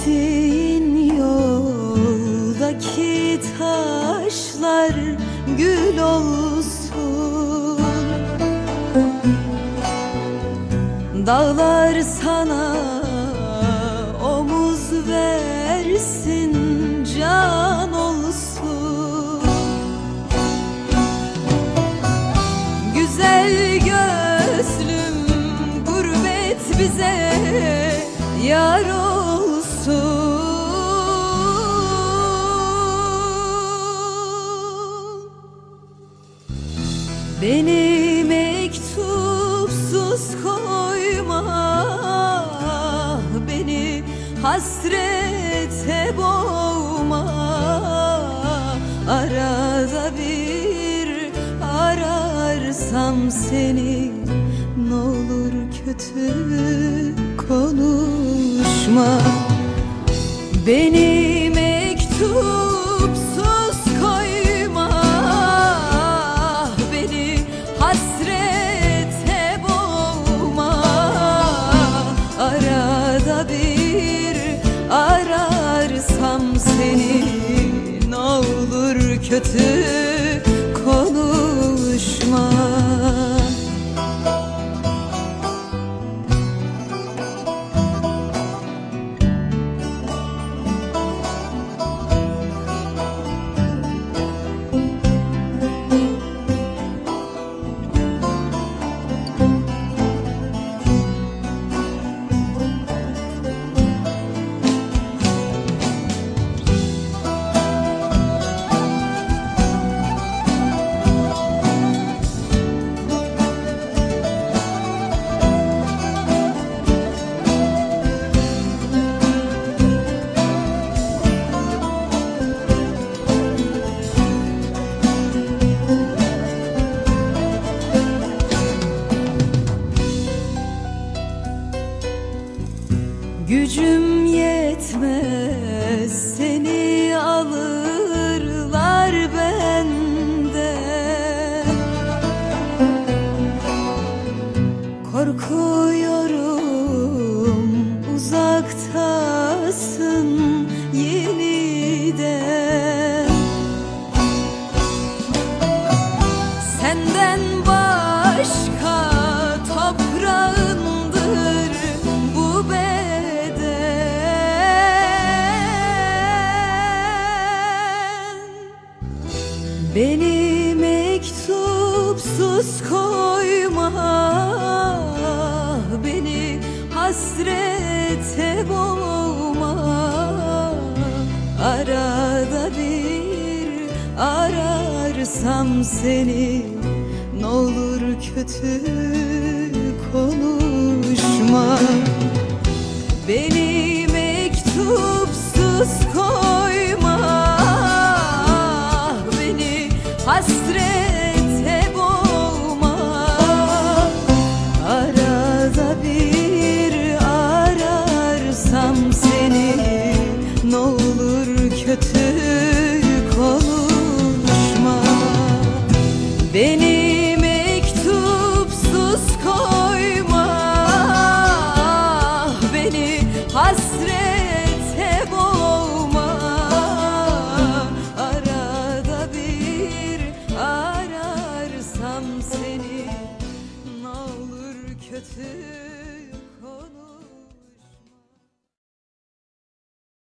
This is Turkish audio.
Gittiğin yoldaki taşlar gül olsun, dağlar sana omuz versin, can olsun. Güzel gözlüm, gurbet bize yar olsun. Beni mektupsuz koyma, beni hasrete boğma. Arada bir ararsam seni, ne olur kötü konuşma. Beni mektupsuz koyma, beni hasrete boğma. Arada bir ararsam seni, ne olur kötü konuşma. Gücüm yetmez, seni alırlar benden. Korkuyorum, uzaktasın yeniden. Senden başka toprağındır bu beni mektupsuz koyma, beni hasrete boğma. Arada bir ararsam seni, ne olur kötü konuşma. Beni mektupsuz